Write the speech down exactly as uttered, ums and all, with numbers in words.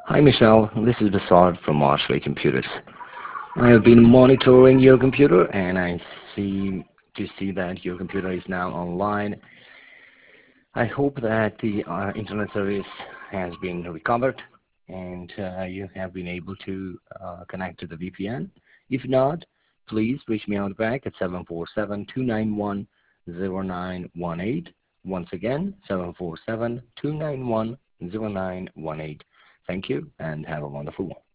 Hi Michelle, this is Basard from Archway Computers. I have been monitoring your computer and I see to see that your computer is now online. I hope that the uh, internet service has been recovered and uh, you have been able to uh, connect to the V P N. If not, please reach me out back at seven four seven, two nine one, zero nine one eight. Once again, seven four seven, two nine one, zero nine one eight. Thank you and have a wonderful one.